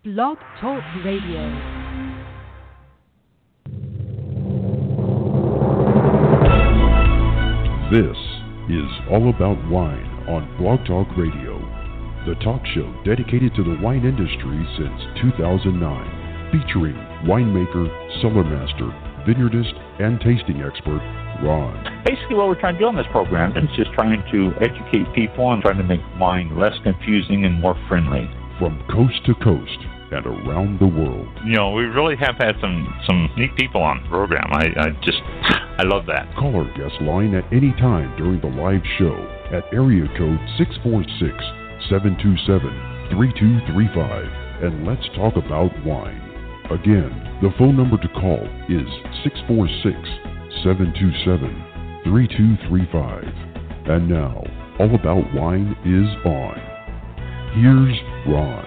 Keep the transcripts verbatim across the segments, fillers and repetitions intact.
Blog Talk Radio. This is All About Wine on Blog Talk Radio, the talk show dedicated to the wine industry since two thousand nine, featuring winemaker, cellar master, vineyardist, and tasting expert, Ron. Basically what we're trying to do on this program is just trying to educate people and trying to make wine less confusing and more friendly. From coast to coast and around the world. You know, we really have had some, some neat people on the program. I, I just, I love that. Call our guest line at any time during the live show at area code six four six, seven two seven, three two three five, and let's talk about wine. Again, the phone number to call is six four six, seven two seven, three two three five. And now, All About Wine is on. Here's Ron.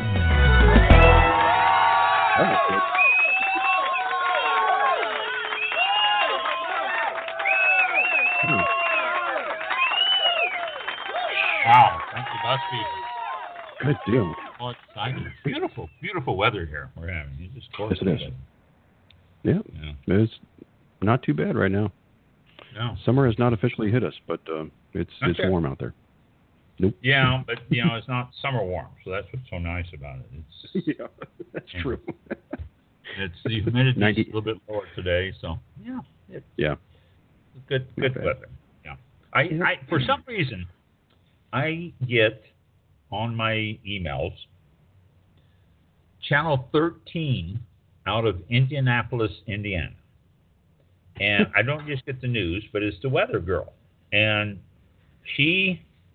Wow, thank you, Busby. Good deal. Well, exciting. Beautiful, beautiful weather here we're having. It's just gorgeous. Yes, it is. Yeah. yeah, it's not too bad right now. No. Summer has not officially hit us, but uh, it's okay. it's warm out there. Nope. Yeah, but you know it's not summer warm, so that's what's so nice about it. It's yeah, that's true. It's the humidity ninety is a little bit lower today, so yeah, it's yeah, good good weather. Yeah, I, I for some reason I get on my emails channel thirteen out of Indianapolis, Indiana, and I don't just get the news, but it's the weather girl, and she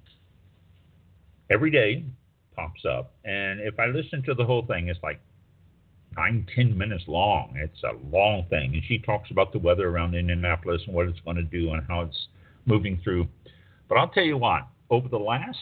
every day pops up, and if I listen to the whole thing, it's like nine, ten minutes long. It's a long thing, and she talks about the weather around Indianapolis and what it's going to do and how it's moving through. But I'll tell you what, over the last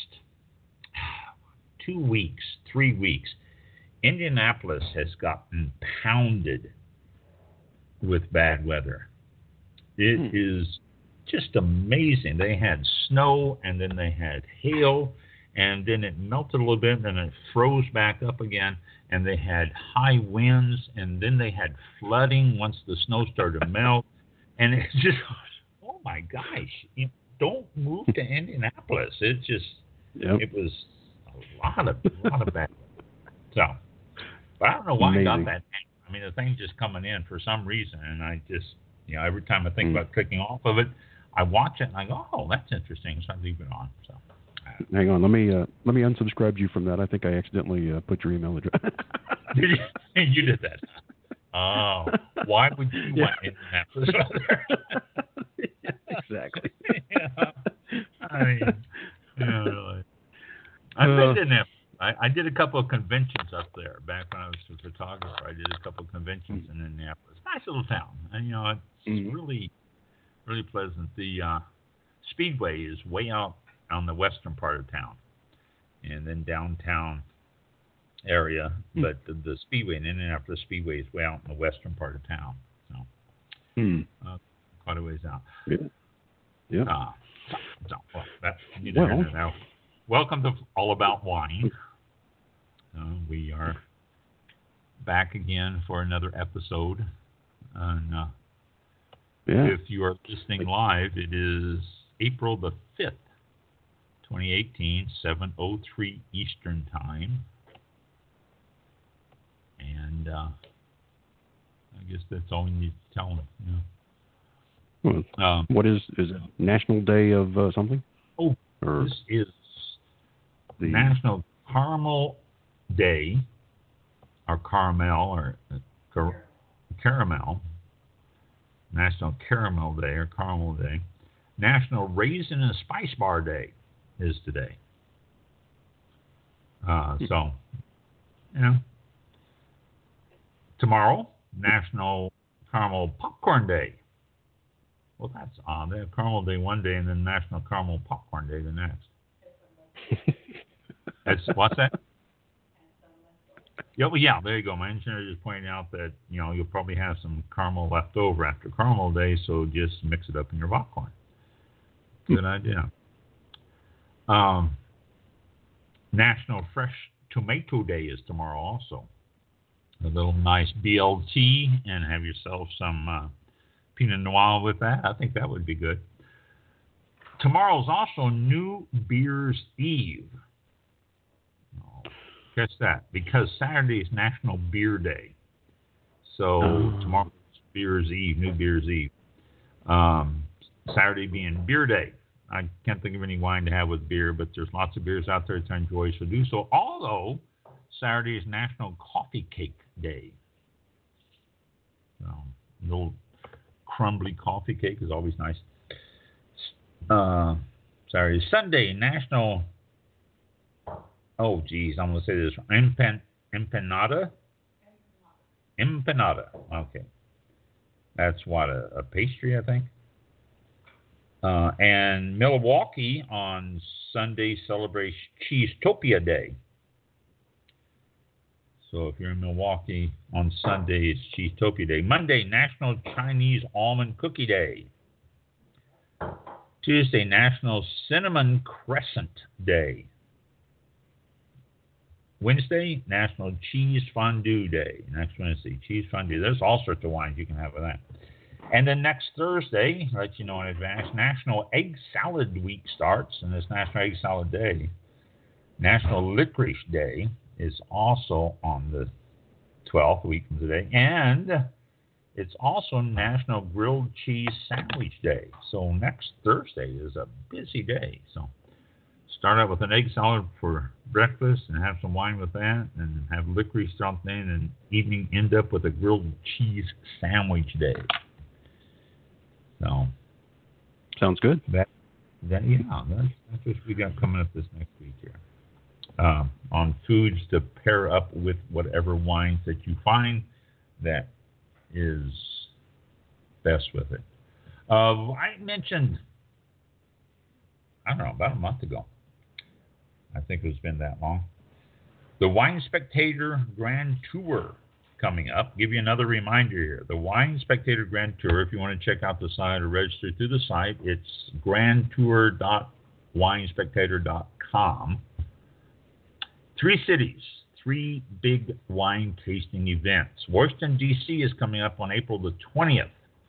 two weeks, three weeks, Indianapolis has gotten pounded with bad weather. It hmm. is just amazing. They had snow, and then they had hail, and then it melted a little bit, and then it froze back up again, and they had high winds, and then they had flooding once the snow started to melt, and it just, oh my gosh, you don't move to Indianapolis. It just, yep. it was a lot of, a lot of bad weather. So, but I don't know why Amazing. I got that. I mean, the thing's just coming in for some reason, and I just, you know, every time I think mm. about clicking off of it, I watch it, and I go, oh, that's interesting, so I leave it on, so. Hang on, let me uh, let me unsubscribe you from that. I think I accidentally uh, put your email address. Did you? You did that. Oh, why would you yeah. want Indianapolis? Exactly. yeah. I mean, yeah, really. I've been to Indianapolis. I, I did a couple of conventions up there back when I was a photographer. I did a couple of conventions in Indianapolis. Nice little town, and you know it's mm-hmm. really, really pleasant. The uh, Speedway is way out on the western part of town, and then downtown area, mm. but the, the Speedway and Indianapolis Speedway is way out in the western part of town, so mm. uh, quite a ways out. Yeah. Yeah. Uh, so, so, well, that's neither well. here nor there. Welcome to All About Wine. Uh, we are back again for another episode, and uh, yeah. if you are listening live, it is April the fifth. twenty eighteen, seven oh three Eastern Time. And uh, I guess that's all we need to tell them. Yeah. Well, um, what is, is it National Day of uh, something? Oh, or this is the National Caramel Day, or Caramel, or uh, car- Caramel. National Caramel Day, or Caramel Day. National Raisin and Spice Bar Day is today. Uh, so, you know, tomorrow, National Caramel Popcorn Day. Well, that's odd. They have Caramel Day one day and then National Caramel Popcorn Day the next. It's, what's that? Yeah, well, yeah, there you go. My engineer just pointed out that, you know, you'll probably have some caramel left over after Caramel Day, so just mix it up in your popcorn. Good idea. Um, National Fresh Tomato Day is tomorrow also. a little nice B L T and have yourself some uh, Pinot Noir with that. I think that would be good. Tomorrow's also New Beer's Eve. Oh, catch that, because Saturday is National Beer Day. So oh. tomorrow's Beer's Eve, New Beer's Eve. Um, Saturday being Beer Day. I can't think of any wine to have with beer, but there's lots of beers out there to enjoy, so do so. Although Saturday is National Coffee Cake Day. So, a little crumbly coffee cake is always nice. Uh, sorry, Sunday, National, oh, geez, I'm going to say this, Empan, Empanada? Empanada, okay. That's what, a, a pastry, I think. Uh, and Milwaukee on Sunday celebrates Cheesetopia Day. So if you're in Milwaukee on Sunday, it's Cheesetopia Day. Monday, National Chinese Almond Cookie Day. Tuesday, National Cinnamon Crescent Day. Wednesday, National Cheese Fondue Day. Next Wednesday, Cheese Fondue. There's all sorts of wines you can have with that. And then next Thursday, let you know in advance, National Egg Salad Week starts, and it's National Egg Salad Day. National Licorice Day is also on the twelfth, a week from today. And it's also National Grilled Cheese Sandwich Day. So next Thursday is a busy day. So start out with an egg salad for breakfast and have some wine with that, and have licorice something, and evening end up with a grilled cheese sandwich day. So sounds good. That, that yeah, that's, that's what we got coming up this next week here. Uh, on foods to pair up with whatever wines that you find that is best with it. Uh, I mentioned, I don't know, about a month ago, I think it's been that long, the Wine Spectator Grand Tour coming up. Give you another reminder here. The Wine Spectator Grand Tour, if you want to check out the site or register through the site, it's grand tour dot wine spectator dot com. Three cities, three big wine tasting events. Washington, D C is coming up on April the twentieth.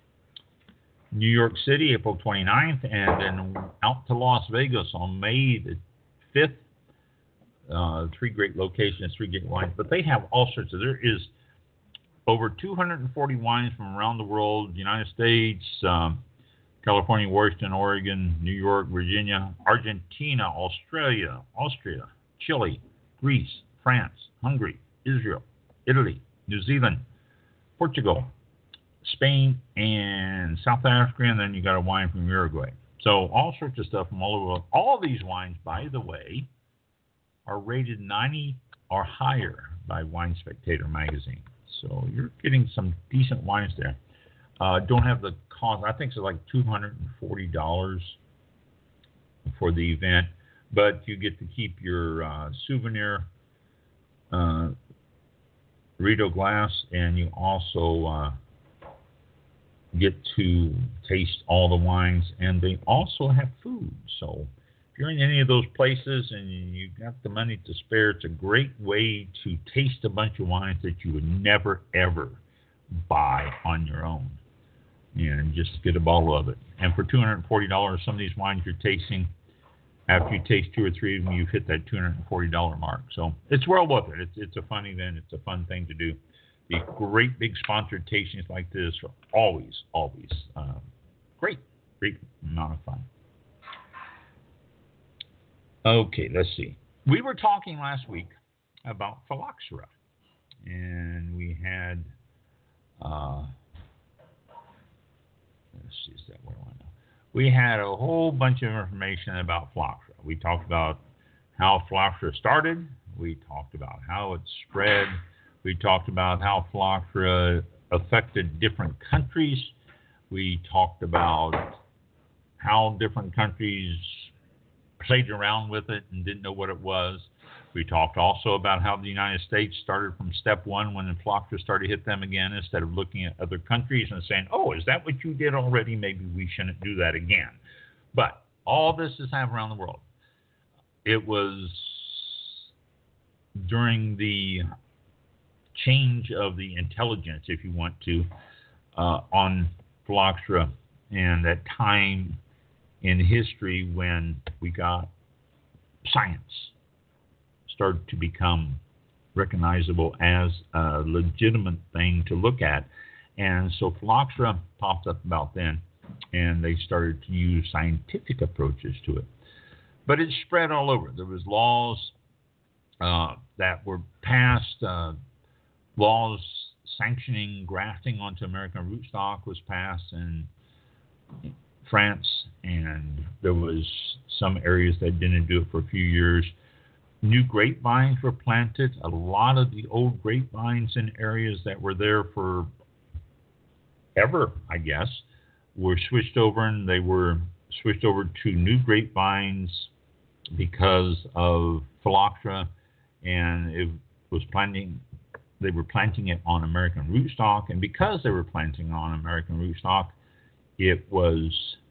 New York City, April twenty-ninth, and then out to Las Vegas on May the fifth. Uh, three great locations, three great wines. But they have all sorts of, there is over two hundred forty wines from around the world, the United States, um, California, Washington, Oregon, New York, Virginia, Argentina, Australia, Austria, Chile, Greece, France, Hungary, Israel, Italy, New Zealand, Portugal, Spain, and South Africa, and then you got a wine from Uruguay. So all sorts of stuff from all over the world. All these wines, by the way, are rated ninety or higher by Wine Spectator magazine. So you're getting some decent wines there. Uh, don't have the cost. I think it's like two hundred forty dollars for the event, but you get to keep your uh, souvenir uh, Rito glass, and you also uh, get to taste all the wines, and they also have food. So if you're in any of those places and you got the money to spare, it's a great way to taste a bunch of wines that you would never, ever buy on your own. And just get a bottle of it. And for two hundred forty dollars, some of these wines you're tasting, after you taste two or three of them, you've hit that two hundred forty dollars mark. So it's well worth it. It's, it's a fun event. It's a fun thing to do. The great big sponsored tastings like this are always, always uh, great, great amount of fun. Okay, let's see. We were talking last week about phylloxera, and we had, uh, let's see, is that where I want to? We had a whole bunch of information about phylloxera. We talked about how phylloxera started. We talked about how it spread. We talked about how phylloxera affected different countries. We talked about how different countries played around with it and didn't know what it was. We talked also about how the United States started from step one when the phylloxera started to hit them again, instead of looking at other countries and saying, oh, is that what you did already? Maybe we shouldn't do that again. But all this is happening around the world. It was during the change of the intelligence, if you want to, uh, on Phylloxera, and that time in history when we got science started to become recognizable as a legitimate thing to look at. And so Phylloxera popped up about then, and they started to use scientific approaches to it. But it spread all over. There was laws uh, that were passed, uh, laws sanctioning grafting onto American rootstock was passed in France, and there was some areas that didn't do it for a few years. New grapevines were planted. A lot of the old grapevines in areas that were there for ever, I guess, were switched over, and they were switched over to new grapevines because of Phylloxera, and it was planting. They were planting it on American rootstock, and because they were planting on American rootstock, it was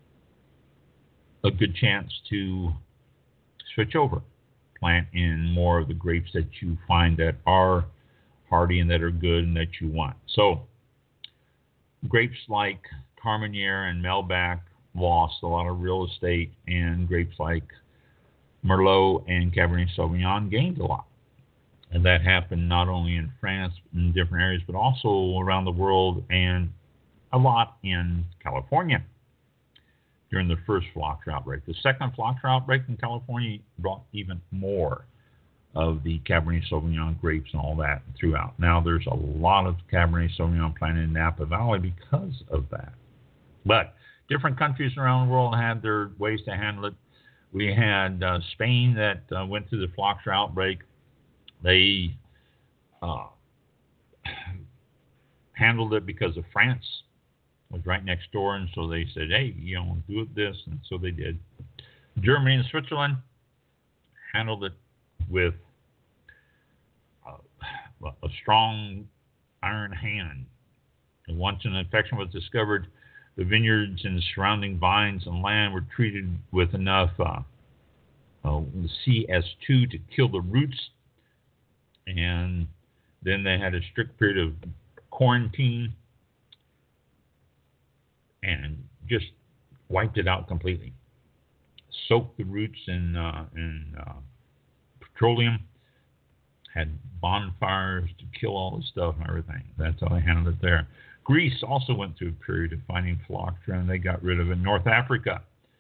a good chance to switch over, plant in more of the grapes that you find that are hardy and that are good and that you want. So grapes like Carmenere and Melback lost a lot of real estate, and grapes like Merlot and Cabernet Sauvignon gained a lot. And that happened not only in France, in different areas, but also around the world, and a lot in California during the first Phylloxera outbreak. The second Phylloxera outbreak in California brought even more of the Cabernet Sauvignon grapes and all that throughout. Now there's a lot of Cabernet Sauvignon planted in Napa Valley because of that. But different countries around the world had their ways to handle it. We had uh, Spain that uh, went through the Phylloxera outbreak. They uh, handled it because of France was right next door, and so they said, hey, you know, do it this, and so they did. Germany and Switzerland handled it with uh, a strong iron hand. And once an infection was discovered, the vineyards and the surrounding vines and land were treated with enough uh, uh, C S two to kill the roots, and then they had a strict period of quarantine and just wiped it out completely. Soaked the roots in, uh, in uh, petroleum, had bonfires to kill all the stuff and everything. That's how they handled it there. Greece also went through a period of finding Phylloxera, and they got rid of it. North Africa,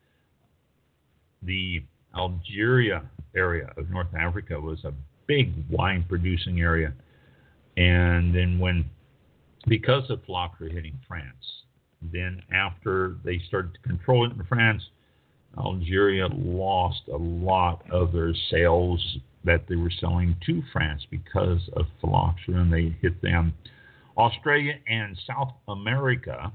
the Algeria area of North Africa was a big wine-producing area. And then when, because of Phylloxera hitting France, then after they started to control it in France, Algeria lost a lot of their sales that they were selling to France because of Phylloxera, and they hit them. Australia and South America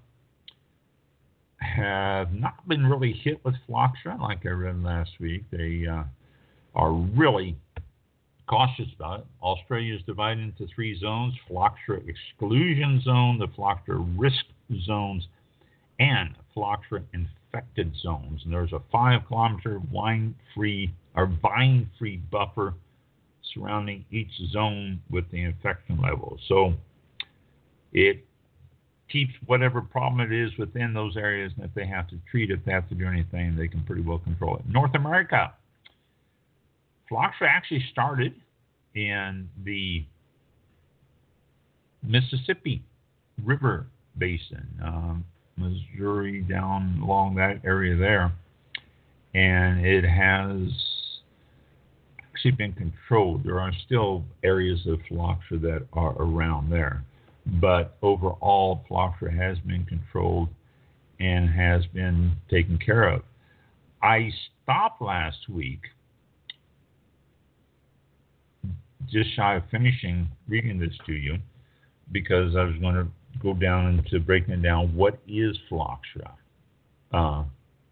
have not been really hit with Phylloxera, like I read last week. They uh, are really cautious about it. Australia is divided into three zones: Phylloxera exclusion zone, the Phylloxera risk zones, and Phylloxera infected zones. And there's a five-kilometer wine-free or vine-free buffer surrounding each zone with the infection level. So it keeps whatever problem it is within those areas, and if they have to treat it, if they have to do anything, they can pretty well control it. North America, Phylloxera actually started in the Mississippi River Basin, um, Missouri, down along that area there, and it has actually been controlled. There are still areas of Phylloxera that are around there, but overall, Phylloxera has been controlled and has been taken care of. I stopped last week, just shy of finishing reading this to you, because I was going to go down into breaking it down. What is Phylloxera? Uh,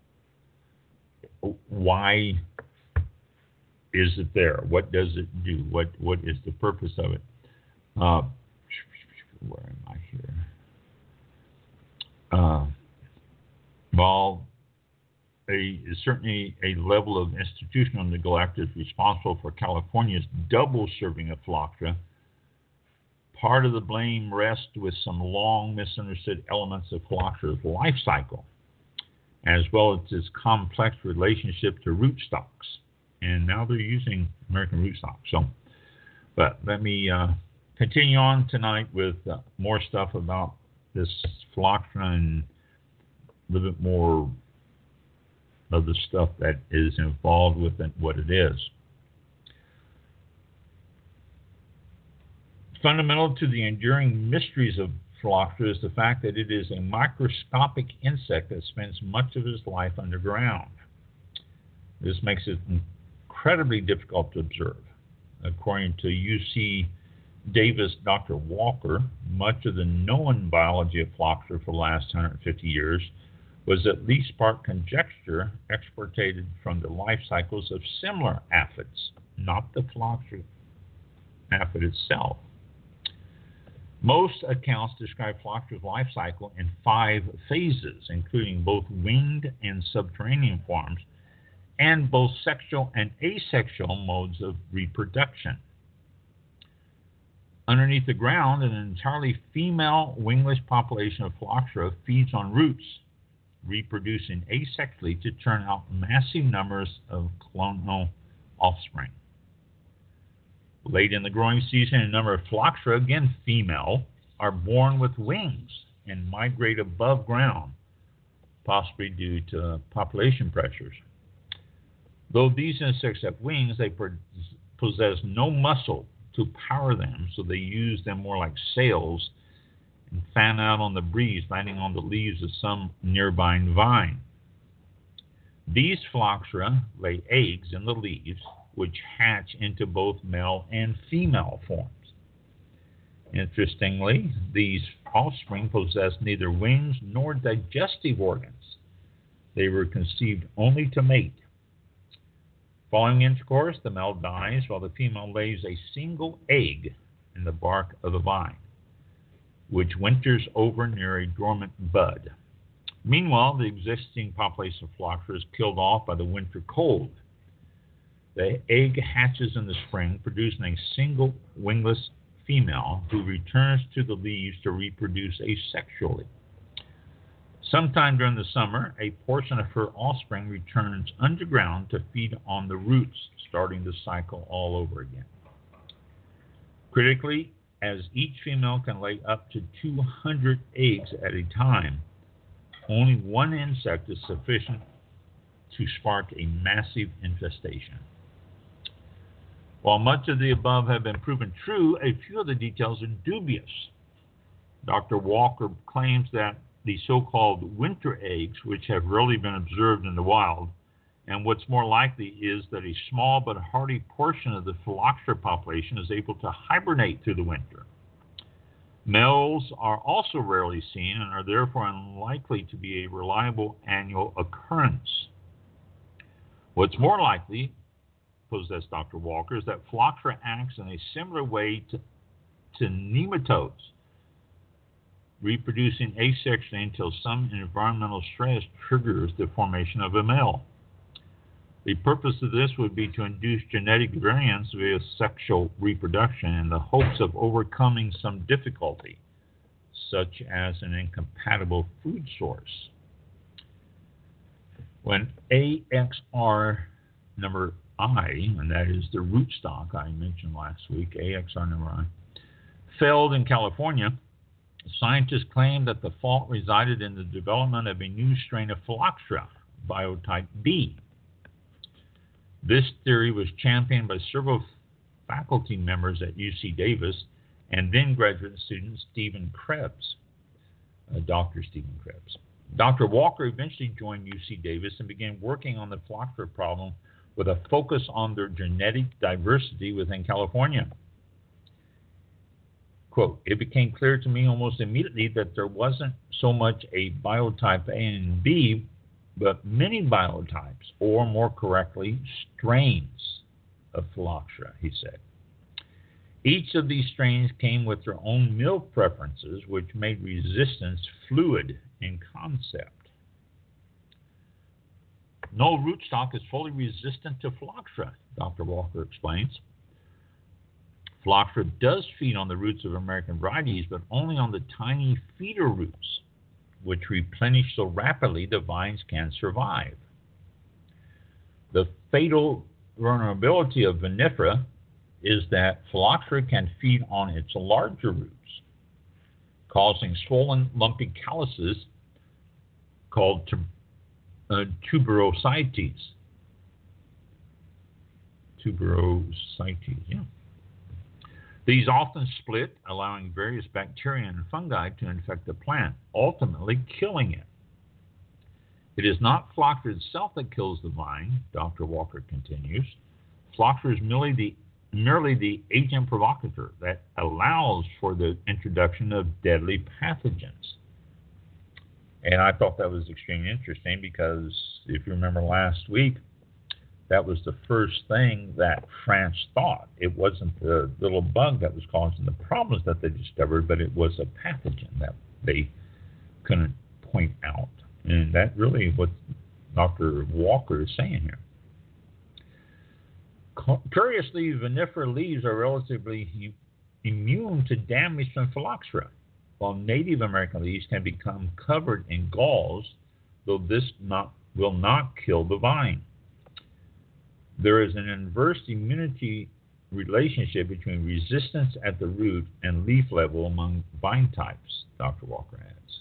why is it there? What does it do? What What is the purpose of it? Uh, where am I here? Uh, well, a, certainly a level of institutional neglect is responsible for California's double serving of Phylloxera Part of the blame rests with some long misunderstood elements of phylloxera's life cycle, as well as its complex relationship to rootstocks. And now they're using American rootstock. So, but let me uh, continue on tonight with uh, more stuff about this phylloxera and a little bit more of the stuff that is involved with it, what it is. Fundamental to the enduring mysteries of phylloxera is the fact that it is a microscopic insect that spends much of its life underground. This makes it incredibly difficult to observe. According to U C Davis Doctor Walker, much of the known biology of phylloxera for the last one hundred fifty years was at least part conjecture exported from the life cycles of similar aphids, not the phylloxera aphid itself. Most accounts describe phylloxera's life cycle in five phases, including both winged and subterranean forms, and both sexual and asexual modes of reproduction. Underneath the ground, an entirely female wingless population of phylloxera feeds on roots, reproducing asexually to turn out massive numbers of clonal offspring. Late in the growing season, a number of phylloxera, again female, are born with wings and migrate above ground, possibly due to population pressures. Though these insects have wings, they possess no muscle to power them, so they use them more like sails and fan out on the breeze, landing on the leaves of some nearby vine. These phylloxera lay eggs in the leaves, which hatch into both male and female forms. Interestingly, these offspring possess neither wings nor digestive organs. They were conceived only to mate. Following intercourse, the male dies while the female lays a single egg in the bark of the vine, which winters over near a dormant bud. Meanwhile, the existing population of phylloxera is killed off by the winter cold. The egg hatches in the spring, producing a single wingless female who returns to the leaves to reproduce asexually. Sometime during the summer, a portion of her offspring returns underground to feed on the roots, starting the cycle all over again. Critically, as each female can lay up to two hundred eggs at a time, only one insect is sufficient to spark a massive infestation. While much of the above have been proven true, a few of the details are dubious. Doctor Walker claims that the so-called winter eggs, which have rarely been observed in the wild, and what's more likely is that a small but hardy portion of the phylloxera population is able to hibernate through the winter. Males are also rarely seen and are therefore unlikely to be a reliable annual occurrence. What's more likely, possess Doctor Walker, is that phylloxera acts in a similar way to, to nematodes, reproducing asexually until some environmental stress triggers the formation of a male. The purpose of this would be to induce genetic variants via sexual reproduction in the hopes of overcoming some difficulty, such as an incompatible food source. When A X R number I, and that is the rootstock I mentioned last week, A X R number I, failed in California, scientists claimed that the fault resided in the development of a new strain of phylloxera, biotype B. This theory was championed by several faculty members at U C Davis and then graduate student Stephen Krebs, uh, Doctor Stephen Krebs. Doctor Walker eventually joined U C Davis and began working on the phylloxera problem with a focus on their genetic diversity within California. Quote, it became clear to me almost immediately that there wasn't so much a biotype A and B, but many biotypes, or more correctly, strains of phylloxera, he said. Each of these strains came with their own milk preferences, which made resistance fluid in concept. No rootstock is fully resistant to phylloxera, Doctor Walker explains. Phylloxera does feed on the roots of American varieties, but only on the tiny feeder roots, which replenish so rapidly the vines can survive. The fatal vulnerability of vinifera is that Phylloxera can feed on its larger roots, causing swollen, lumpy calluses called uh, tuberosities. Tuberosities, yeah. These often split, allowing various bacteria and fungi to infect the plant, ultimately killing it. It is not Phylloxera itself that kills the vine, Doctor Walker continues. Phylloxera is merely the, merely the agent provocateur that allows for the introduction of deadly pathogens. And I thought that was extremely interesting because if you remember last week, that was the first thing that France thought. It wasn't the little bug that was causing the problems that they discovered, but it was a pathogen that they couldn't point out. And that really what Doctor Walker is saying here. Curiously, vinifera leaves are relatively immune to damage from Phylloxera, while Native American leaves can become covered in galls, though this not, will not kill the vine. There is an inverse immunity relationship between resistance at the root and leaf level among vine types, Doctor Walker adds.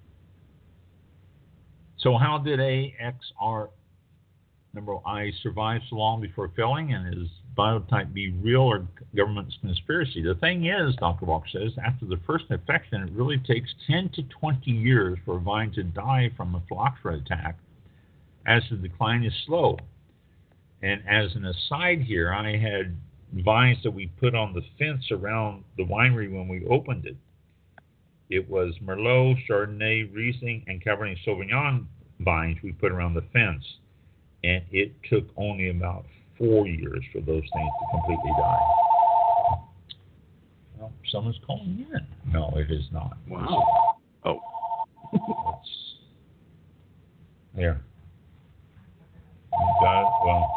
So how did A X R number I survive so long before failing, and is biotype B real or government's conspiracy? The thing is, Doctor Walker says, after the first infection, it really takes ten to twenty years for a vine to die from a Phylloxera attack, as the decline is slow. And as an aside here, I had vines that we put on the fence around the winery when we opened it. It was Merlot, Chardonnay, Riesling, and Cabernet Sauvignon vines we put around the fence. And it took only about four years for those things to completely die. Well, someone's calling in. No, it is not. Wow. Oh. It's, there. You got it? Well.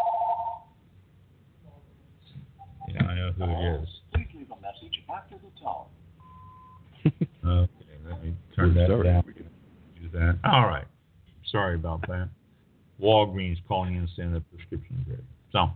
Yeah, I know who it is. Please leave a message after the tone. Okay, let me turn that down. Do that. All right. Sorry about that. Walgreens calling in saying the prescription is ready. So,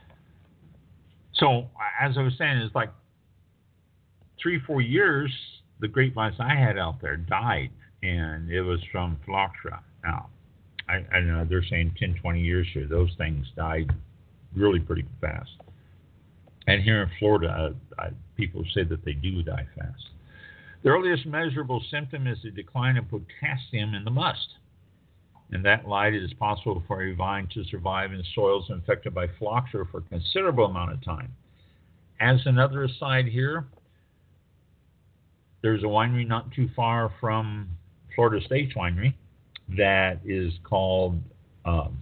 so as I was saying, it's like three, four years. The grapevines I had out there died, and it was from Phylloxera. Now, I, I know they're saying ten, twenty years here. Those things died really pretty fast. And here in Florida, uh, I, people say that they do die fast. The earliest measurable symptom is the decline of potassium in the must. In that light, it is possible for a vine to survive in soils infected by Phylloxera for a considerable amount of time. As another aside here, there's a winery not too far from Florida State's winery that is called um,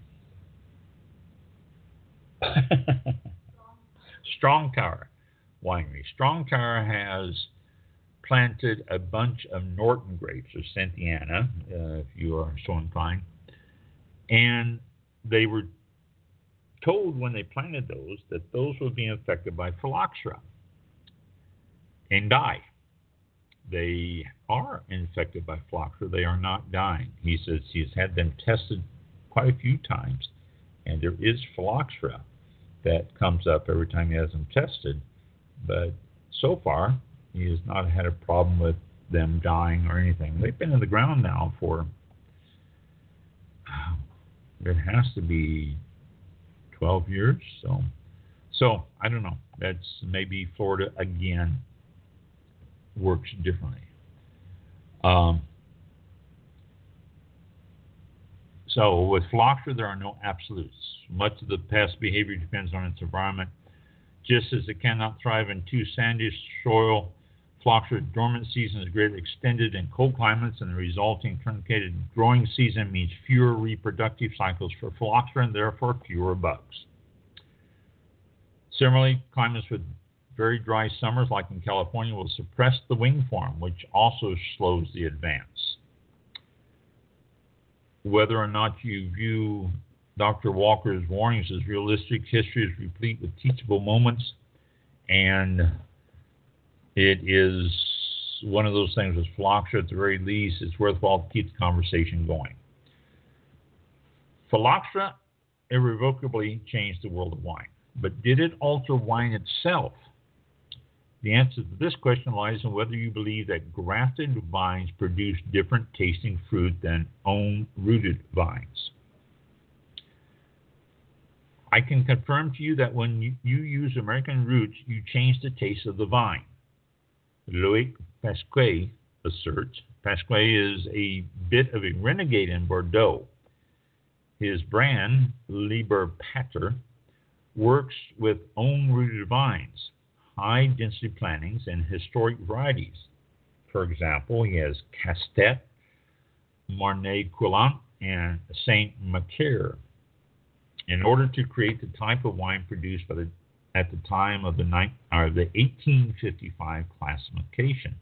Strong Tower Winery. Strong Tower has planted a bunch of Norton grapes, or Cynthiana, uh, if you are so inclined. And they were told when they planted those that those would be infected by Phylloxera and die. They are infected by Phylloxera. They are not dying. He says he's had them tested quite a few times, and there is Phylloxera that comes up every time he has them tested. But so far, he has not had a problem with them dying or anything. They've been in the ground now for, it has to be twelve years. So, so I don't know. That's maybe Florida again works differently. Um, so with Phylloxera, there are no absolutes. Much of the pest behavior depends on its environment. Just as it cannot thrive in too sandy soil, Phylloxera's dormant season is greatly extended in cold climates, and the resulting truncated growing season means fewer reproductive cycles for Phylloxera and therefore fewer bugs. Similarly, climates with very dry summers, like in California, will suppress the wing form, which also slows the advance. Whether or not you view Doctor Walker's warnings as realistic, history is replete with teachable moments, and it is one of those things with phylloxera, at the very least, it's worthwhile to keep the conversation going. Phylloxera irrevocably changed the world of wine, but did it alter wine itself? The answer to this question lies in whether you believe that grafted vines produce different tasting fruit than own-rooted vines. I can confirm to you that when you, you use American roots, you change the taste of the vine. Loic Pasquier asserts. Pasquier is a bit of a renegade in Bordeaux. His brand, Liber Pater, works with own-rooted vines, high-density plantings, and historic varieties. For example, he has Castet, Marnay Coulant, and Saint Macaire, in order to create the type of wine produced by the, at the time of the, ni- or the eighteen fifty-five classification.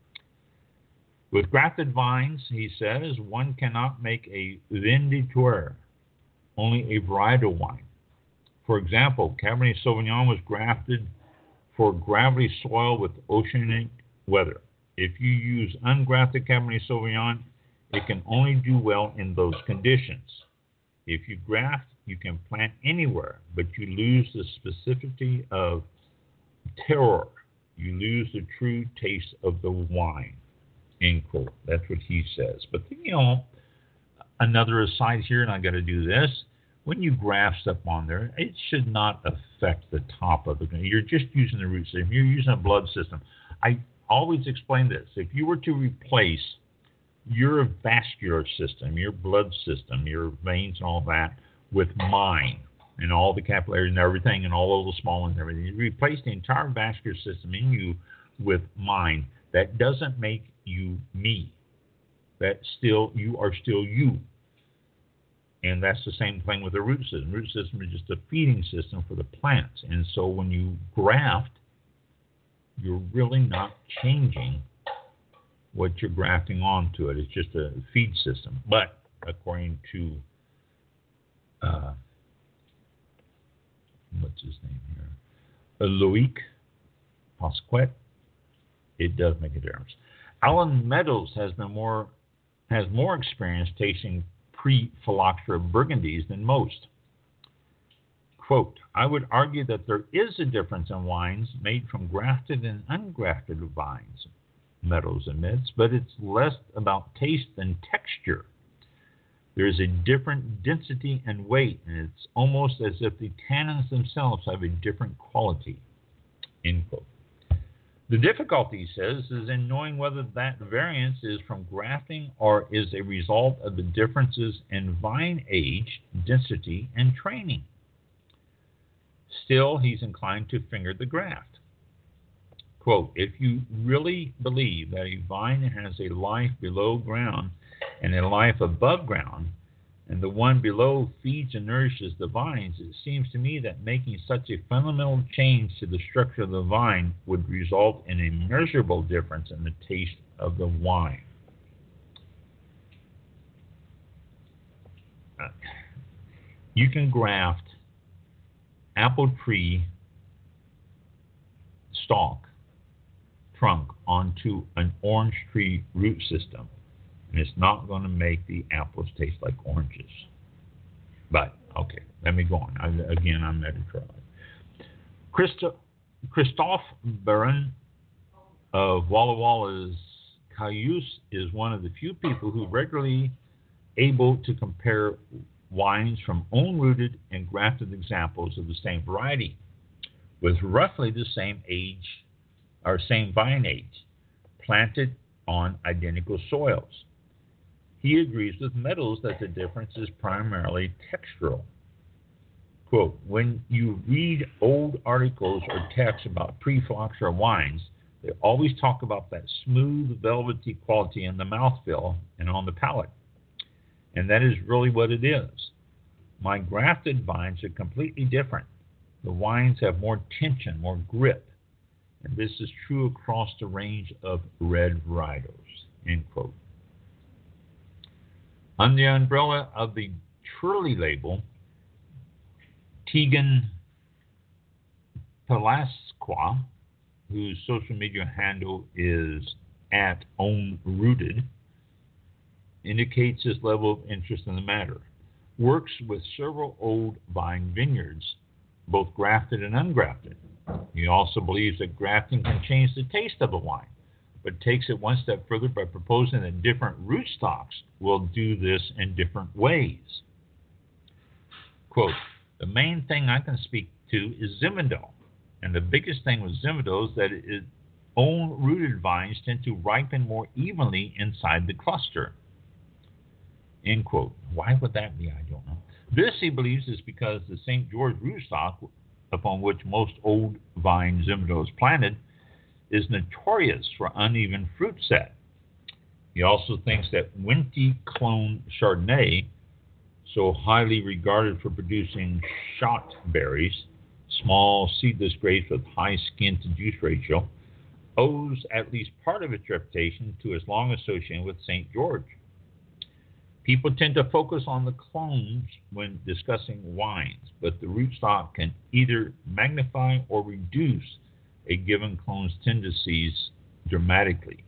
With grafted vines, he says, one cannot make a vin de terroir, only a varietal wine. For example, Cabernet Sauvignon was grafted for gravelly soil with oceanic weather. If you use ungrafted Cabernet Sauvignon, it can only do well in those conditions. If you graft, you can plant anywhere, but you lose the specificity of terroir. You lose the true taste of the wine. End quote. That's what he says. But, you know, another aside here, and I got to do this. When you graft stuff on there, it should not affect the top of the. You're just using the root system. You're using a blood system. I always explain this. If you were to replace your vascular system, your blood system, your veins and all that with mine and all the capillaries and everything and all of the small ones and everything, you replace the entire vascular system in you with mine. That doesn't make you me. That still, you are still you. And that's the same thing with the root system. Root system is just a feeding system for the plants. And so when you graft, you're really not changing what you're grafting onto it. It's just a feed system. But according to, uh, what's his name here? Loic Pasquier, it does make a difference. Alan Meadows has been more has more experience tasting pre-phylloxera burgundies than most. Quote, I would argue that there is a difference in wines made from grafted and ungrafted vines, Meadows admits, but it's less about taste than texture. There is a different density and weight, and it's almost as if the tannins themselves have a different quality. End quote. The difficulty, he says, is in knowing whether that variance is from grafting or is a result of the differences in vine age, density, and training. Still, he's inclined to finger the graft. Quote, if you really believe that a vine has a life below ground and a life above ground, and the one below feeds and nourishes the vines, it seems to me that making such a fundamental change to the structure of the vine would result in a measurable difference in the taste of the wine. You can graft apple tree stalk, trunk onto an orange tree root system, and it's not going to make the apples taste like oranges. But, okay, let me go on. I, again, I'm Metatron. Christo, Christophe Baron of Walla Walla's Cayuse is one of the few people who regularly able to compare wines from own-rooted and grafted examples of the same variety with roughly the same age or same vine age, planted on identical soils. He agrees with Meadows that the difference is primarily textural. Quote, when you read old articles or texts about pre-phylloxera wines, they always talk about that smooth, velvety quality in the mouthfeel and on the palate. And that is really what it is. My grafted vines are completely different. The wines have more tension, more grip. And this is true across the range of red varietals. End quote. Under the umbrella of the Truly label, Tegan Pelasqua, whose social media handle is at ownrooted, indicates his level of interest in the matter. Works with several old vine vineyards, both grafted and ungrafted. He also believes that grafting can change the taste of a wine, but takes it one step further by proposing that different rootstocks will do this in different ways. Quote, the main thing I can speak to is Zinfandel. And the biggest thing with Zinfandel is that its own rooted vines tend to ripen more evenly inside the cluster. End quote. Why would that be? I don't know. This, he believes, is because the Saint George rootstock, upon which most old vine Zinfandel is planted, is notorious for uneven fruit set. He also thinks that Wente clone Chardonnay, so highly regarded for producing shot berries, small seedless grapes with high skin to juice ratio, owes at least part of its reputation to its long association with Saint George. People tend to focus on the clones when discussing wines, but the rootstock can either magnify or reduce a given clone's tendencies dramatically.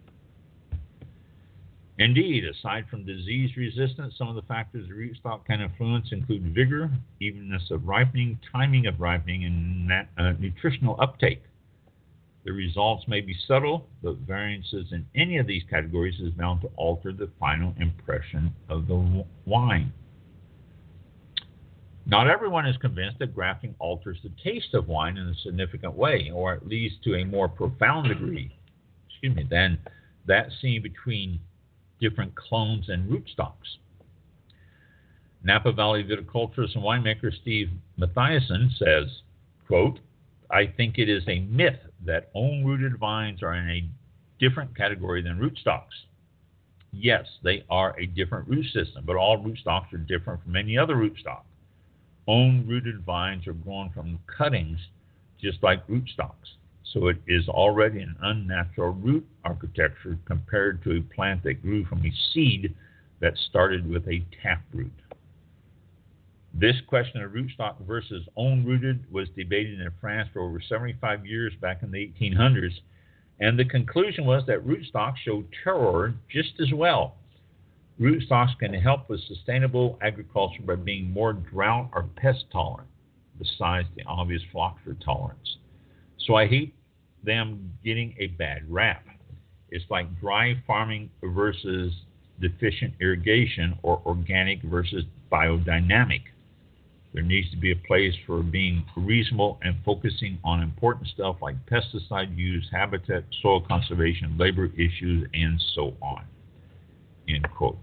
Indeed, aside from disease resistance, some of the factors the rootstock can influence include vigor, evenness of ripening, timing of ripening, and nat- uh, nutritional uptake. The results may be subtle, but variances in any of these categories is bound to alter the final impression of the w- wine. Not everyone is convinced that grafting alters the taste of wine in a significant way, or at least to a more profound degree, excuse me, than that seen between different clones and rootstocks. Napa Valley viticulturist and winemaker Steve Mathiasen says, quote, I think it is a myth that own-rooted vines are in a different category than rootstocks. Yes, they are a different root system, but all rootstocks are different from any other rootstock. Own-rooted vines are grown from cuttings just like rootstocks, so it is already an unnatural root architecture compared to a plant that grew from a seed that started with a taproot. This question of rootstock versus own-rooted was debated in France for over seventy-five years back in the eighteen hundreds, and the conclusion was that rootstocks show terroir just as well. Rootstocks can help with sustainable agriculture by being more drought or pest tolerant, besides the obvious phylloxera tolerance. So I hate them getting a bad rap. It's like dry farming versus deficient irrigation, or organic versus biodynamic. There needs to be a place for being reasonable and focusing on important stuff like pesticide use, habitat, soil conservation, labor issues, and so on. End quote.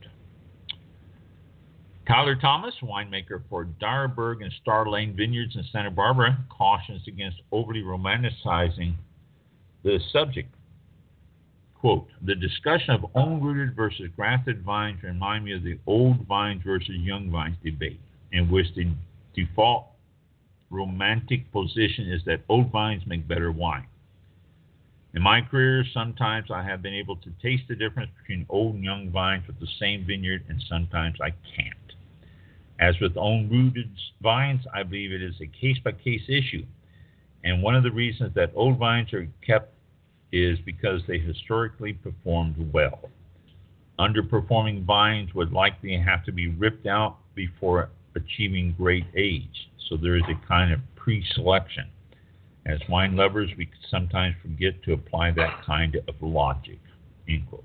Tyler Thomas, winemaker for Dyerberg and Star Lane Vineyards in Santa Barbara, cautions against overly romanticizing the subject. Quote, the discussion of own-rooted versus grafted vines remind me of the old vines versus young vines debate, in which the default romantic position is that old vines make better wine. In my career, sometimes I have been able to taste the difference between old and young vines with the same vineyard, and sometimes I can't. As with own-rooted vines, I believe it is a case-by-case issue, and one of the reasons that old vines are kept is because they historically performed well. Underperforming vines would likely have to be ripped out before achieving great age, so there is a kind of pre-selection. As wine lovers, we sometimes forget to apply that kind of logic. End quote.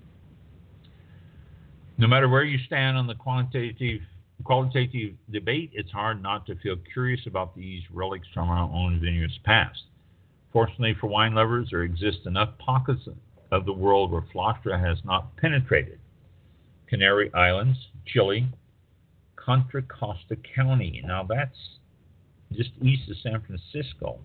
No matter where you stand on the quantitative qualitative debate, it's hard not to feel curious about these relics from our own vineyards past. Fortunately for wine lovers, there exist enough pockets of the world where phylloxera has not penetrated. Canary Islands, Chile, Contra Costa County. Now that's just east of San Francisco.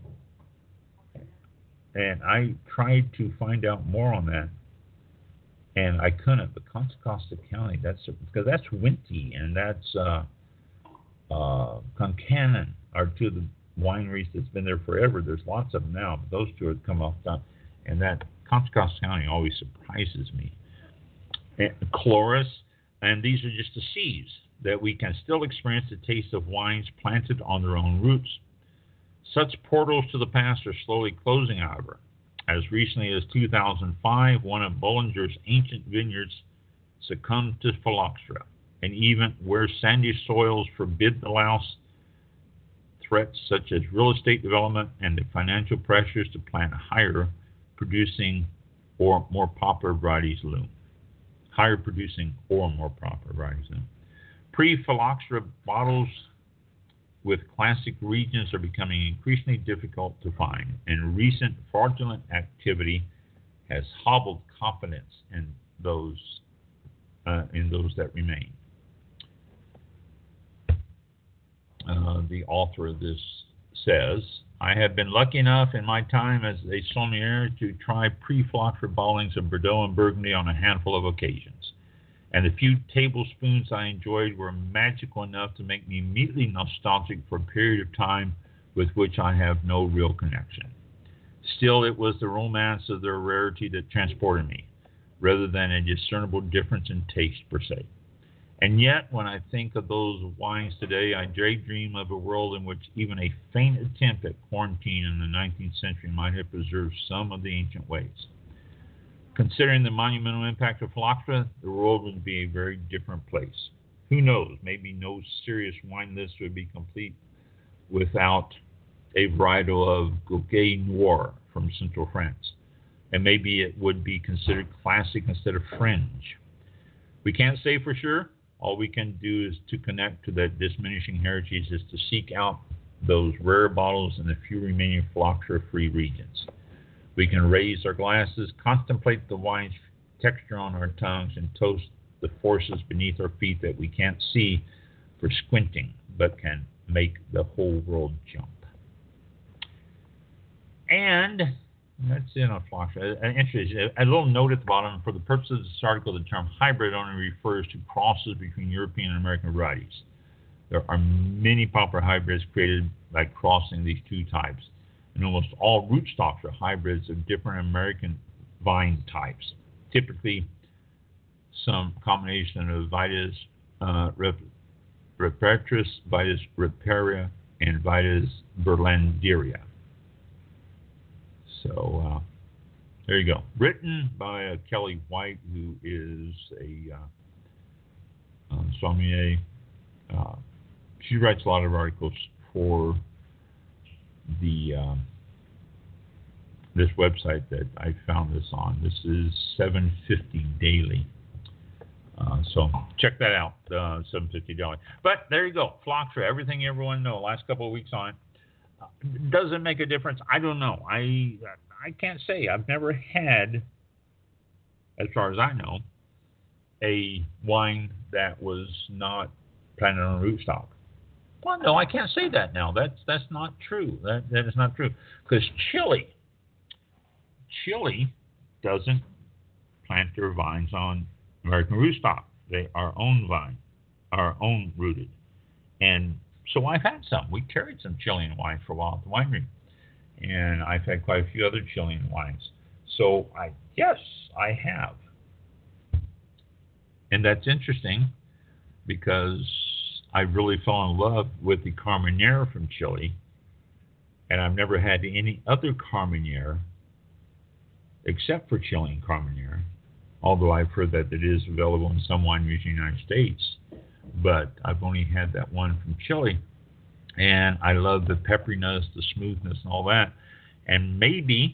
And I tried to find out more on that, and I couldn't. But Contra Costa County, that's because that's Wente, and that's uh, uh, Concannon are two of the wineries that's been there forever. There's lots of them now, but those two have come off top. And that Contra Costa County always surprises me. And Chloris, and these are just the seeds that we can still experience the taste of wines planted on their own roots. Such portals to the past are slowly closing, however. As recently as two thousand five, one of Bollinger's ancient vineyards succumbed to phylloxera, and even where sandy soils forbid the louse, threats such as real estate development and the financial pressures to plant higher producing or more popular varieties loom. Higher producing or more popular varieties loom. Pre-phylloxera bottles with classic regions are becoming increasingly difficult to find, and recent fraudulent activity has hobbled confidence in those uh, in those that remain. Uh, the author of this says, I have been lucky enough in my time as a sommelier to try pre-phylloxera bottlings of Bordeaux and Burgundy on a handful of occasions. And the few tablespoons I enjoyed were magical enough to make me immediately nostalgic for a period of time with which I have no real connection. Still, it was the romance of their rarity that transported me, rather than a discernible difference in taste per se. And yet, when I think of those wines today, I daydream of a world in which even a faint attempt at quarantine in the nineteenth century might have preserved some of the ancient ways. Considering the monumental impact of phylloxera, the world would be a very different place. Who knows? Maybe no serious wine list would be complete without a varietal of Gouguet Noir from Central France. And maybe it would be considered classic instead of fringe. We can't say for sure. All we can do is to connect to that diminishing heritage is to seek out those rare bottles in the few remaining phylloxera-free regions. We can raise our glasses, contemplate the wine's texture on our tongues, and toast the forces beneath our feet that we can't see for squinting, but can make the whole world jump. And that's in a phylloxera. A little note at the bottom, for the purposes of this article, the term hybrid only refers to crosses between European and American varieties. There are many popular hybrids created by crossing these two types. And almost all rootstocks are hybrids of different American vine types, typically some combination of Vitis uh, repetris, Vitis riparia, and Vitis berlanderia. So uh, there you go. Written by uh, Kelly White, who is a uh, uh, sommelier. Uh, she writes a lot of articles for the um, this website that I found this on. This is seven fifty Daily. Uh, so check that out, uh, seven fifty Daily. But there you go, phylloxera, everything everyone knows. Last couple of weeks on it. Uh, does it make a difference? I don't know. I I can't say. I've never had, as far as I know, a wine that was not planted on rootstock. Well, no, I can't say that now. That's that's not true. That that is not true. Because Chile, Chile doesn't plant their vines on American rootstock. They are own vine, are own rooted. And so I've had some. We carried some Chilean wine for a while at the winery. And I've had quite a few other Chilean wines. So I yes, I have. And that's interesting because I really fell in love with the Carmenere from Chile, and I've never had any other Carmenere except for Chilean Carmenere, although I've heard that it is available in some wineries in the United States, but I've only had that one from Chile, and I love the pepperiness, the smoothness, and all that, and maybe,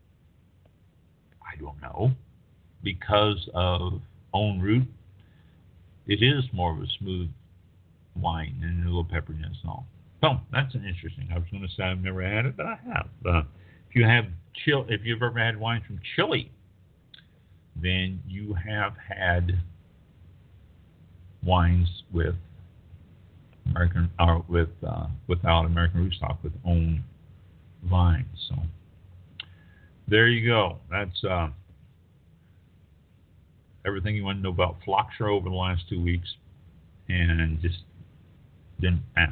I don't know, because of own root, it is more of a smooth wine and a little pepperiness and all. So that's an interesting. I was going to say I've never had it, but I have. Uh, if you have Chile, if you've ever had wine from Chile, then you have had wines with American or with uh, without American rootstock, with own vines. So there you go. That's uh, everything you want to know about phylloxera over the last two weeks, and just didn't ask.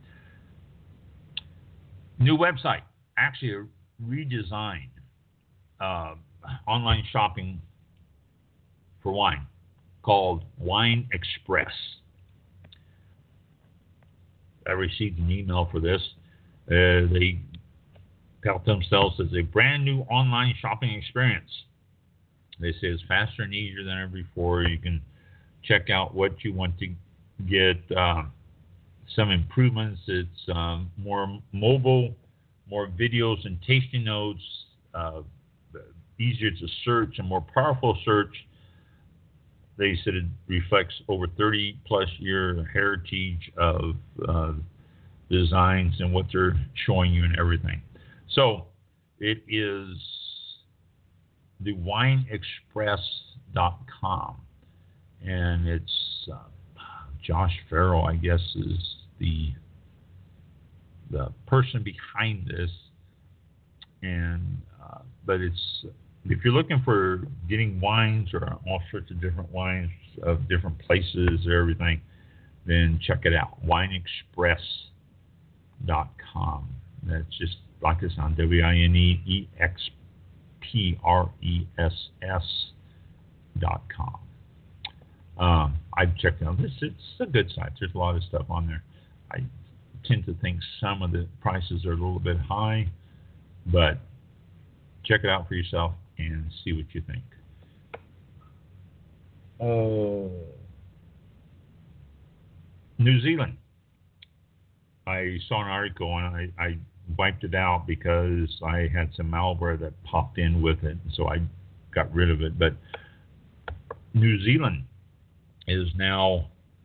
New website, actually a redesign, uh, online shopping for wine called Wine Express. I received an email for this. Uh, they tout themselves as a brand new online shopping experience. They say it's faster and easier than ever before. You can check out what you want to get. Uh, some improvements. It's um, more mobile, more videos and tasting notes, uh, easier to search, a more powerful search. They said it reflects over thirty plus year heritage of uh, designs and what they're showing you and everything. So it is the wine express dot com, and it's uh, Josh Farrell, I guess, is the the person behind this. And uh, but it's if you're looking for getting wines or all sorts of different wines of different places or everything, then check it out. wine express dot com. That's just like this on W I N E E X P R E S S dot com. Um, I've checked out this. It's a good site. There's a lot of stuff on there. I tend to think some of the prices are a little bit high, but check it out for yourself and see what you think. Oh, New Zealand. I saw an article and I, I wiped it out because I had some malware that popped in with it, so I got rid of it. But New Zealand is now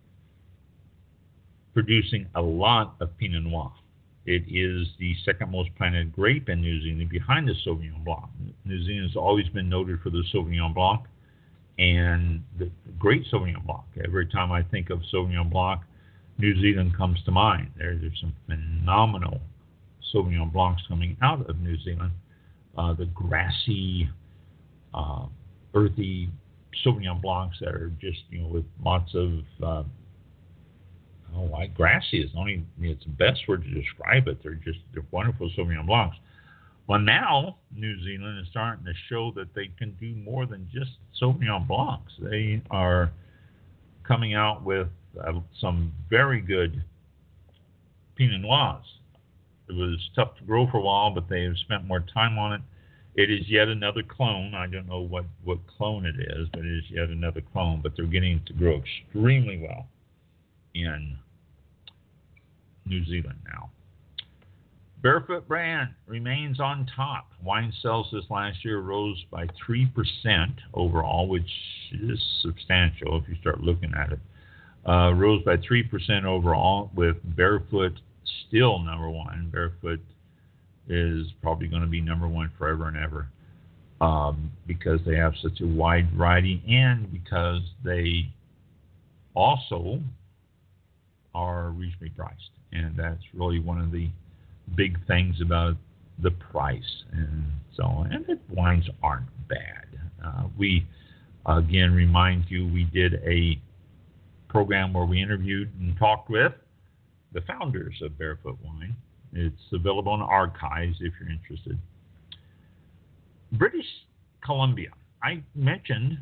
producing a lot of Pinot Noir. It is the second most planted grape in New Zealand behind the Sauvignon Blanc. New Zealand has always been noted for the Sauvignon Blanc and the great Sauvignon Blanc. Every time I think of Sauvignon Blanc, New Zealand comes to mind. There, there's some phenomenal Sauvignon Blancs coming out of New Zealand. Uh, the grassy, uh, earthy Sauvignon Blancs that are just, you know, with lots of, uh, oh, why grassy is only, it's the best word to describe it. They're just, they're wonderful Sauvignon Blancs. Well, now New Zealand is starting to show that they can do more than just Sauvignon Blancs. They are coming out with uh, some very good Pinot Noirs. It was tough to grow for a while, but they have spent more time on it. It is yet another clone. I don't know what, what clone it is, but it is yet another clone. But they're getting to grow extremely well in New Zealand now. Barefoot brand remains on top. Wine sales this last year rose by three percent overall, which is substantial if you start looking at it. Uh, rose by three percent overall, with Barefoot still number one. Barefoot is probably going to be number one forever and ever um, because they have such a wide variety and because they also are reasonably priced. And that's really one of the big things about the price and so on. And the wines aren't bad. Uh, we, again, remind you, we did a program where we interviewed and talked with the founders of Barefoot Wine. It's available on Archives if you're interested. British Columbia. I mentioned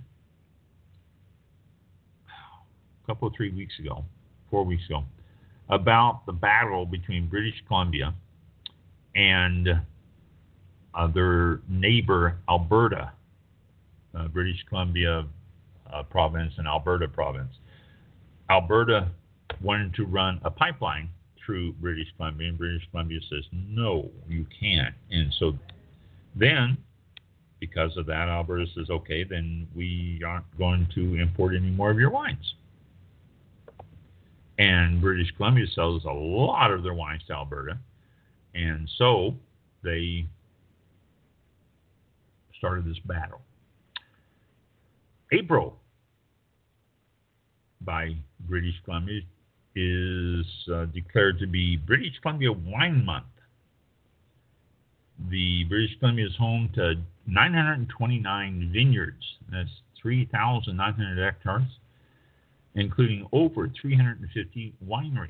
a couple of three weeks ago, four weeks ago, about the battle between British Columbia and uh, their neighbor, Alberta, uh, British Columbia uh, province and Alberta province. Alberta wanted to run a pipeline through British Columbia, and British Columbia says, no, you can't. And so then, because of that, Alberta says, okay, then we aren't going to import any more of your wines. And British Columbia sells a lot of their wines to Alberta. And so they started this battle. April, by British Columbia, is uh, declared to be British Columbia Wine Month. The British Columbia is home to nine hundred twenty-nine vineyards. That's three thousand nine hundred hectares, including over three hundred fifty wineries.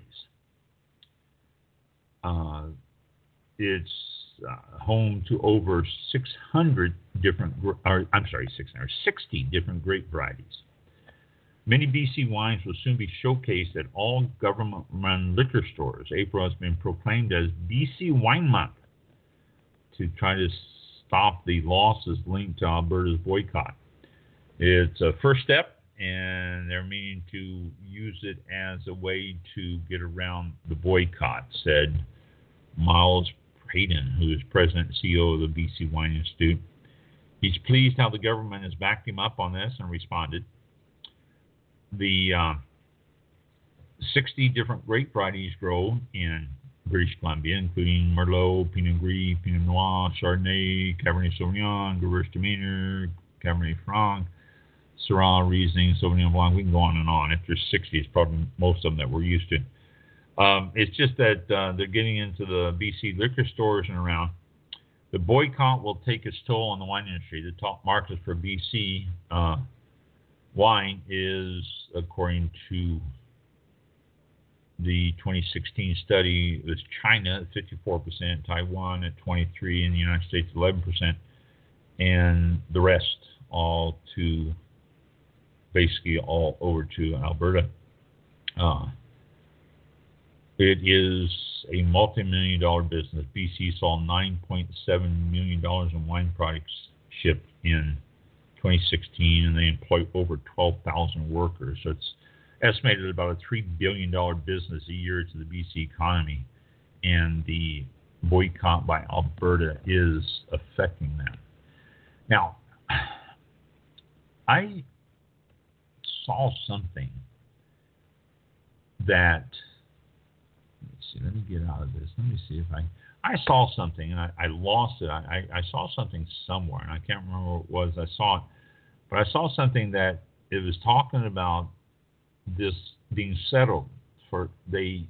Uh, it's uh, home to over six hundred different, or I'm sorry, six hundred sixty different grape varieties. Many B C wines will soon be showcased at all government-run liquor stores. April has been proclaimed as B C Wine Month to try to stop the losses linked to Alberta's boycott. It's a first step, and they're meaning to use it as a way to get around the boycott, said Miles Hayden, who is president and C E O of the B C Wine Institute. He's pleased how the government has backed him up on this and responded. The uh, sixty different grape varieties grow in British Columbia, including Merlot, Pinot Gris, Pinot Noir, Chardonnay, Cabernet Sauvignon, Gewürztraminer, Cabernet Franc, Syrah, Riesling, Sauvignon Blanc. We can go on and on. If there's sixty, it's probably most of them that we're used to. Um, it's just that uh, they're getting into the B C liquor stores and around. The boycott will take its toll on the wine industry. The top market for B C uh, wine is, according to the twenty sixteen study, it was China at fifty-four percent, Taiwan at twenty-three percent, and the United States eleven percent, and the rest all to basically all over to Alberta. Uh, it is a multi-million dollar business. B C saw nine point seven million dollars in wine products shipped in twenty sixteen, and they employ over twelve thousand workers. So it's estimated about a three billion dollars business a year to the B C economy, and the boycott by Alberta is affecting that. Now, I saw something that, let's see, let me get out of this. Let me see if I, I saw something, and I, I lost it. I, I, I saw something somewhere, and I can't remember what it was. I saw it, but I saw something that it was talking about this being settled. For they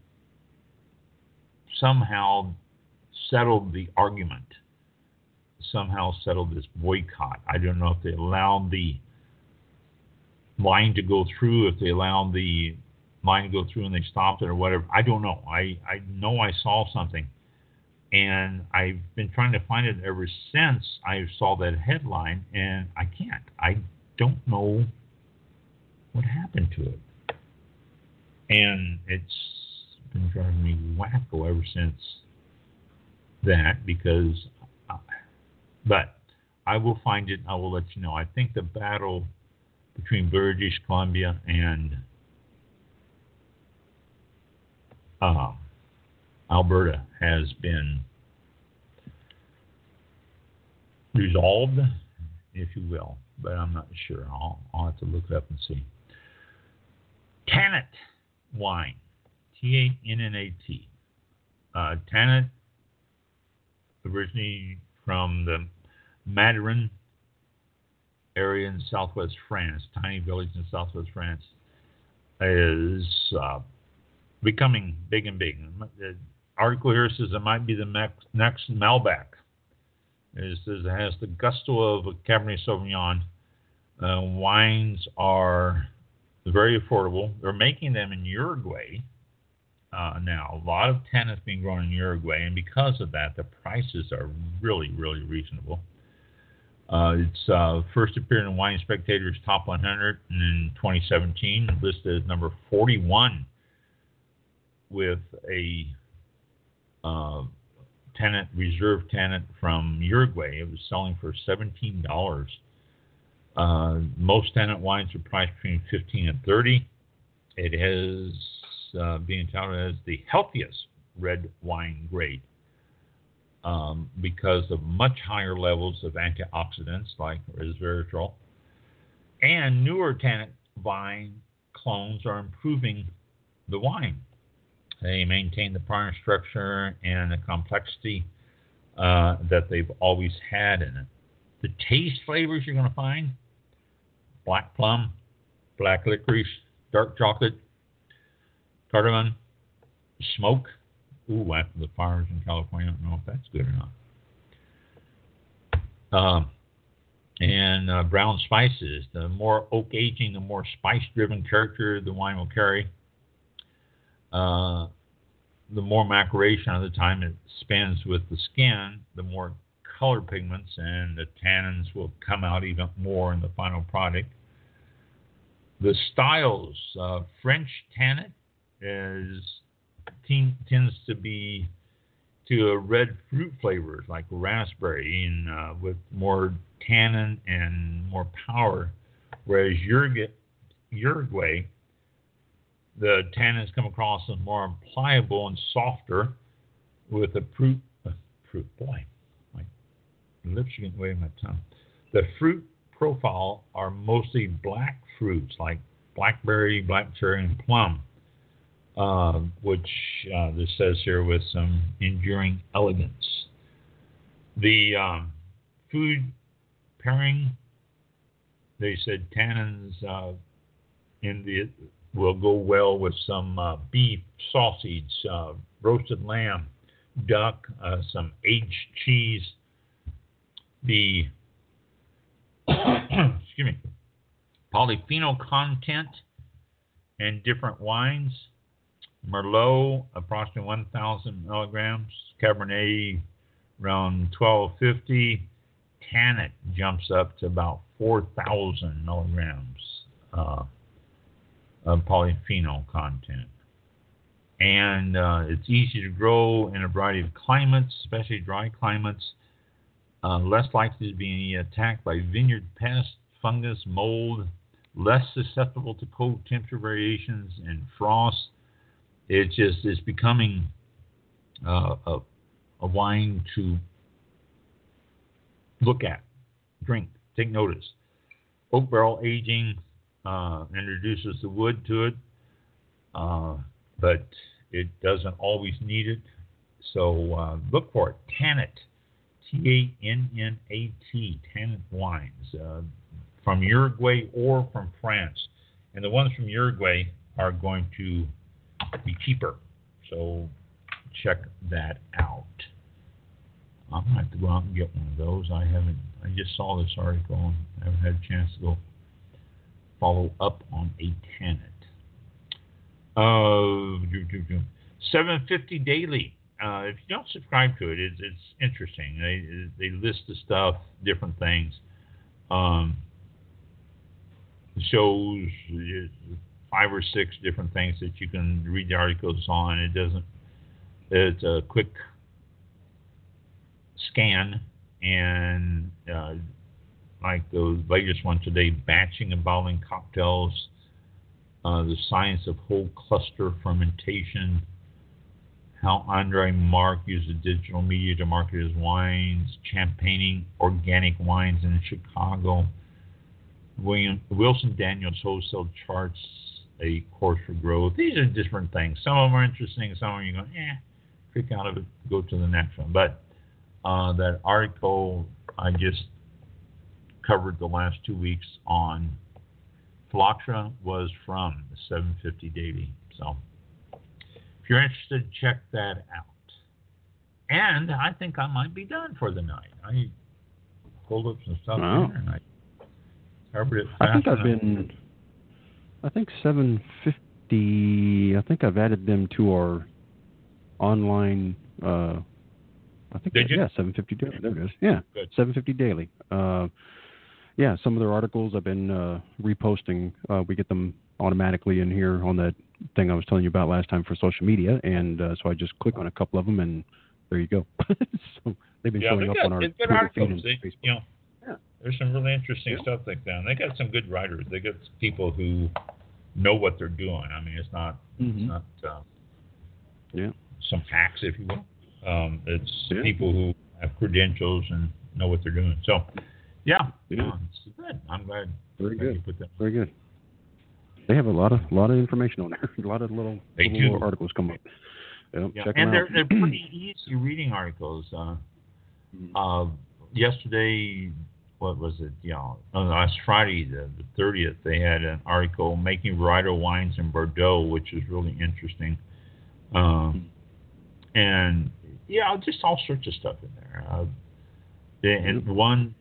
somehow settled the argument, somehow settled this boycott. I don't know if they allowed the line to go through, if they allowed the line to go through and they stopped it or whatever. I don't know. I, I know I saw something, and I've been trying to find it ever since I saw that headline, and I can't. I don't know what happened to it. And it's been driving me wacko ever since that, because, uh, but I will find it. I will let you know. I think the battle between British Columbia and uh, Alberta has been resolved, if you will, but I'm not sure. I'll, I'll have to look it up and see. Tannat wine, T A N N A T. Uh, Tannat, originally from the Madarin area in southwest France, tiny village in southwest France, is uh, becoming big and big. The article here says it might be the next Malbec. It says it has the gusto of a Cabernet Sauvignon. Uh, wines are very affordable. They're making them in Uruguay uh, now. A lot of Tannat is being grown in Uruguay, and because of that, the prices are really, really reasonable. Uh, it's uh, first appeared in Wine Spectator's Top one hundred in twenty seventeen, listed as number forty-one with a uh, Tannat, reserve Tannat from Uruguay. It was selling for seventeen dollars. Uh, most Tannat wines are priced between fifteen and thirty. It is uh, being touted as the healthiest red wine grade um, because of much higher levels of antioxidants like resveratrol. And newer Tannat vine clones are improving the wine. They maintain the primary structure and the complexity uh, that they've always had in it. The taste flavors you're going to find: black plum, black licorice, dark chocolate, cardamom, smoke. Ooh, after the fires in California, I don't know if that's good or not. Um, and uh, brown spices. The more oak aging, the more spice-driven character the wine will carry. Uh, the more maceration of the time it spends with the skin, the more color pigments and the tannins will come out even more in the final product. The styles, uh, French Tannin is ten, tends to be to a red fruit flavors like raspberry and uh, with more tannin and more power, whereas Uruguay, Uruguay the tannins come across as more pliable and softer with a fruit, uh, fruit, boy, my lips are getting away with my tongue. The fruit profile are mostly black fruits like blackberry, black cherry, and plum, uh, which uh, this says here with some enduring elegance. The um, food pairing, they said tannins uh, in the will go well with some uh, beef, sausage, uh, roasted lamb, duck, uh, some aged cheese. The excuse me, polyphenol content in different wines. Merlot, approximately one thousand milligrams. Cabernet, around twelve fifty. Tannat jumps up to about four thousand milligrams uh, of polyphenol content. And uh, it's easy to grow in a variety of climates, especially dry climates. Uh, less likely to be attacked by vineyard pests, fungus, mold, less susceptible to cold temperature variations and frost. It just is becoming uh, a, a wine to look at, drink, take notice. Oak barrel aging uh, introduces the wood to it, uh, but it doesn't always need it. So uh, look for it. Tannat. T A N N A T, Tannat wines, uh, from Uruguay or from France. And the ones from Uruguay are going to be cheaper. So check that out. I'm going to have to go out and get one of those. I haven't, I just saw this article and I haven't had a chance to go follow up on a Tannat. Uh, seven fifty daily. Uh, if you don't subscribe to it, it's, it's interesting. They they list the stuff, different things. Um, shows five or six different things that you can read the articles on. It doesn't. It's a quick scan, and uh, like the latest one today, batching and bottling cocktails, uh, the science of whole cluster fermentation. How Andre Mark uses digital media to market his wines, champagning organic wines in Chicago. William Wilson Daniels wholesale charts a course for growth. These are different things. Some of them are interesting. Some of them you go, eh, click out of it, go to the next one. But uh, that article I just covered the last two weeks on Phylloxera was from the seven fifty Daily. So if you're interested, check that out. And I think I might be done for the night. I pulled up some stuff wow. here and I covered it fast I think I've enough. been, I think seven fifty, I think I've added them to our online, uh, I think, Did you? yeah, seven fifty Daily. There it is. Yeah, Good. seven fifty Daily. Uh, yeah, some of their articles I've been uh, reposting. Uh, we get them automatically in here on that thing I was telling you about last time for social media, and uh, so I just click on a couple of them, and there you go. So they've been Yeah, showing they up got, on our they've got Twitter feed articles. and They, Facebook. you know, Yeah. there's some really interesting Yeah. stuff like that. And they got some good writers. They got people who know what they're doing. I mean, it's not, Mhm. it's not uh, Yeah. some hacks, if you will. Um, it's Yeah. people who have credentials and know what they're doing. So, yeah, Yeah. uh, it's good. I'm glad, Very glad you good. put that. Very good. They have a lot of lot of information on there. A lot of little, They little do. articles come up. Yep, Yeah. check them And they're, out. they're pretty easy reading articles. Uh, uh, yesterday, what was it? Yeah, on last Friday, the, the thirtieth, they had an article, Making Varietal Wines in Bordeaux, which is really interesting. Um, and, yeah, just all sorts of stuff in there. Uh, they, and one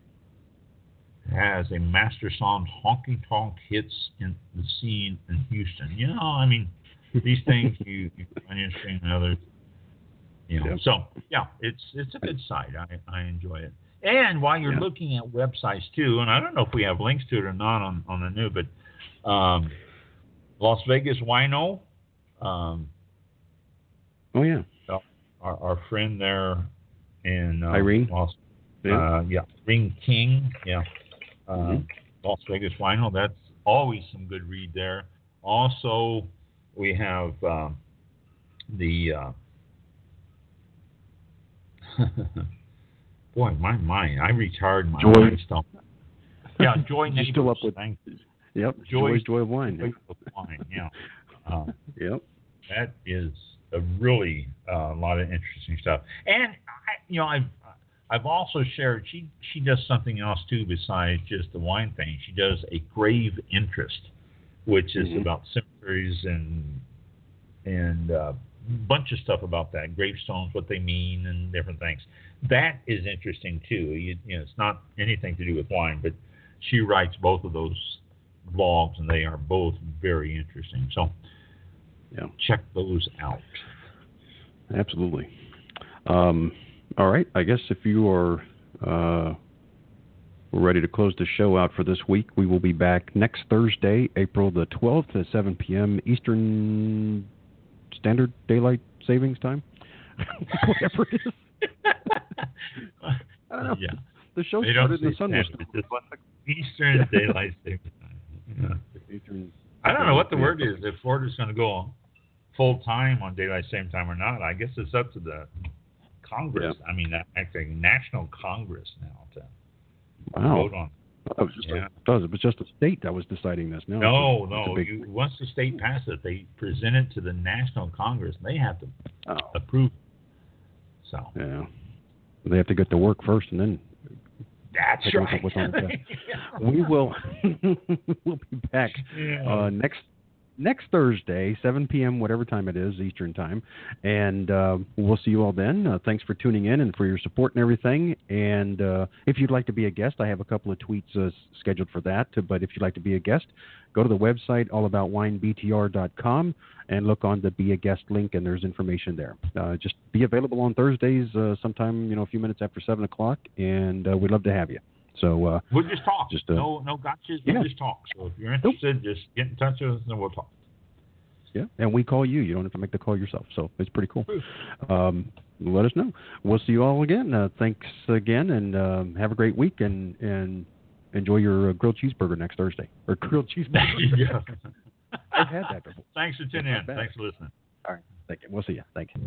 has a Master Psalms honky tonk hits in the scene in Houston. You know, I mean, these things you, you find interesting and others, you know. Yep. So, yeah, it's it's a good site. I, I enjoy it. And while you're Yeah. looking at websites too, and I don't know if we have links to it or not on, on the new, but um, Las Vegas Wino, um, Oh yeah, our, our friend there in uh, Irene. Las, Yeah. uh, yeah, Irene King, yeah, uh, Mhm. Las Vegas Wino. That's always some good read there. Also, we have um, the uh, boy, my mind. I retired my Joy. mind stuff. Yeah, Joy You're Neighbors. still up with- Thank Yep. Joy- Joy's Joy of Wine. Joy of Wine, yeah. Uh, Yep. that is a really uh, lot of interesting stuff. And I, you know, I've I've also shared. She she does something else too besides just the wine thing. She does a grave interest, which is Mhm. about cemeteries and and a bunch of stuff about that, gravestones, what they mean, and different things. That is interesting too. You, you know, it's not anything to do with wine, but she writes both of those blogs, and they are both very interesting. So Yeah. check those out. Absolutely. Um, all right. I guess if you are uh, ready to close the show out for this week, we will be back next Thursday, April the twelfth at seven p.m. Eastern Standard Daylight Savings Time. Whatever it is. I don't know. Yeah. The show They don't started in the say sun was standard, it's just Eastern Daylight Savings Time. Yeah. Eastern. I don't know what the Yeah. word is. If Florida's going to go full time on daylight saving time or not, I guess it's up to the Congress. Yeah. I mean, actually, National Congress now to Wow. vote on. It was just Yeah. a, it was, it was just a state that was deciding this. Now No, it's a, it's a no. big, You, once the state passes it, they present it to the National Congress. And they have to oh, approve. So yeah. They have to get to work first, and then that's take a look at right. what's on the test. we will we'll be back Yeah. uh, next next Thursday, seven p.m. whatever time it is Eastern time, and uh, we'll see you all then. Uh, thanks for tuning in and for your support and everything. And uh, if you'd like to be a guest, I have a couple of tweets uh, scheduled for that. But if you'd like to be a guest, go to the website all about wine b t r dot com and look on the Be a Guest link, and there's information there. Uh, just be available on Thursdays, uh, sometime you know a few minutes after seven o'clock, and uh, we'd love to have you. So uh, We'll just talk. Just, uh, no, no gotchas. We'll yeah. just talk. So if you're interested, just get in touch with us and we'll talk. yeah, and we call you. You don't have to make the call yourself. So it's pretty cool. Um, let us know. We'll see you all again. Uh, thanks again, and um, have a great week, and and enjoy your uh, grilled cheeseburger next Thursday or grilled cheeseburger. Yeah. I've had that before. Thanks for tuning Not in. bad. Thanks for listening. All right, thank you. We'll see you. Thank you.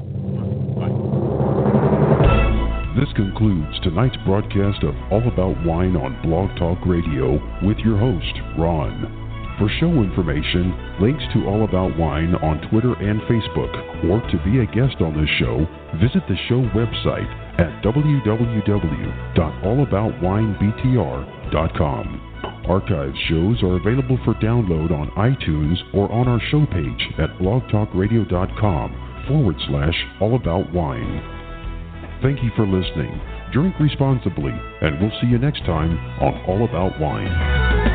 Bye. This concludes tonight's broadcast of All About Wine on Blog Talk Radio with your host, Ron. For show information, links to All About Wine on Twitter and Facebook, or to be a guest on this show, visit the show website at w w w dot all about wine b t r dot com. Archive shows are available for download on iTunes or on our show page at blogtalkradio.com forward slash all about wine. Thank you for listening. Drink responsibly, and we'll see you next time on All About Wine.